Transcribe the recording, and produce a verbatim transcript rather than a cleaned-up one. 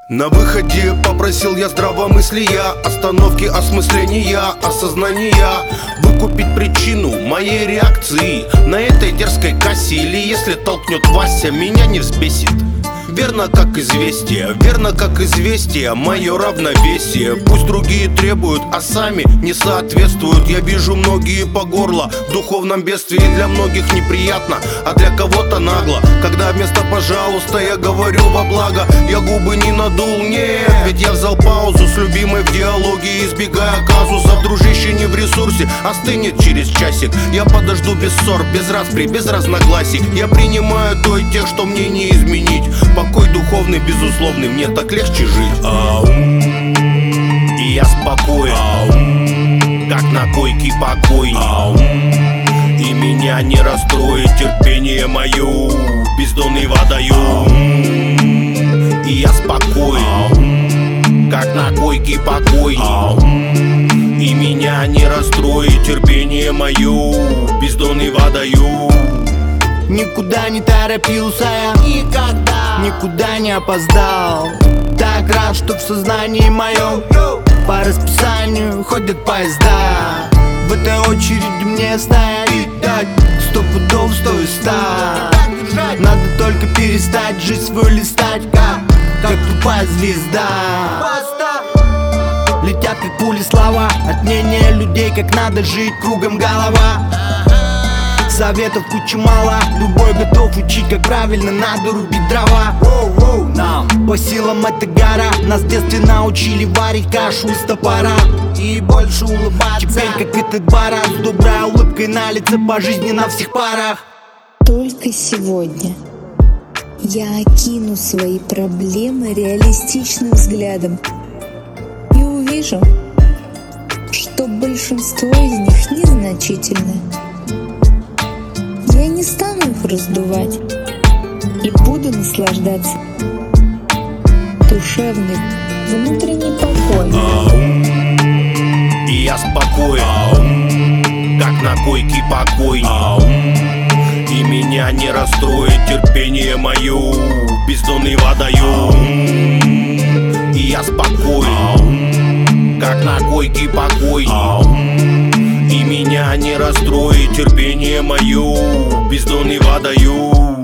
На выходе попросил я здравомыслия, остановки, осмысления, осознания, выкупить причину моей реакции на этой дерзкой кассе. Или если толкнет Вася, меня не взбесит. Верно как известие, верно как известие, мое равновесие. Пусть другие требуют, а сами не соответствуют. Я вижу многие по горло в духовном бедствии. Для многих неприятно, а для кого-то нагло, когда вместо «пожалуйста» я говорю во благо. Я губы не надул, нет, ведь я взял паузу с любимой в диалоге, избегая казусов. Дружище не в ресурсе, остынет через часик. Я подожду без ссор, без распри, без разногласий. Я принимаю то и тех, что мне не изменить. Покой духовный, безусловный, мне так легче жить. Аум. И я спокоен, Аум. Как на койке покой. Аум. И меня не расстроит терпение мое, бездонный водоем. И я спокоен, Аум. Как на койке покой. Аум. И меня не расстроит терпение мое, бездонный водоем. Никуда не торопился я, никогда, никуда не опоздал. Так рад, что в сознании моем по расписанию ходят поезда. В этой очереди мне стоять, сто пудов, сто и ста. Надо только перестать жизнь свою листать, как, как тупая звезда. Летят как пули слова от мнения людей, как надо жить, кругом голова. Советов куча мало, любой готов учить, как правильно надо рубить дрова. Нам по силам эта гора, нас в детстве научили варить кашу из топора и больше улыбаться. Теперь как этот барак с доброй улыбкой на лице, по жизни на всех парах. Только сегодня я окину свои проблемы реалистичным взглядом и увижу, что большинство из них незначительны. Я не стану их раздувать и буду наслаждаться душевным, внутренним покоем. Аум. И я спокоен, Аум. Как на койке покой. Аум. И меня не расстроит терпение мое, бездонный водоем. И я спокоен, Аум. Как на койке покой. Аум. И меня не расстроит терпение мое, бездонный водоем.